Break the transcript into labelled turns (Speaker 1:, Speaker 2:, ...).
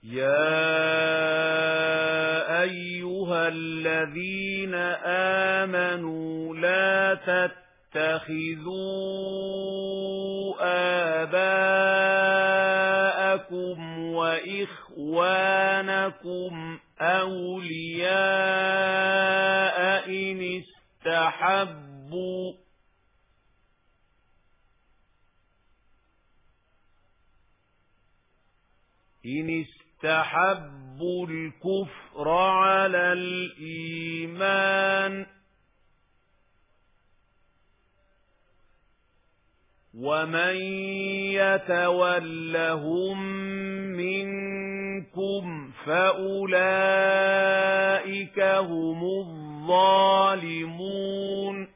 Speaker 1: يَا أَيُّهَا الَّذِينَ آمَنُوا لَا تَتَّخِذُوا آبَاءَكُمْ وَإِخْوَانَكُمْ أَوْلِيَاءَ إِنِ اسْتَحَبُّوا الْكُفْرَ عَلَى الْإِيمَانِ ۚ وَمَن يَتَوَلَّهُم مِّنكُمْ فَأُولَئِكَ هُمُ الظَّالِمُونَ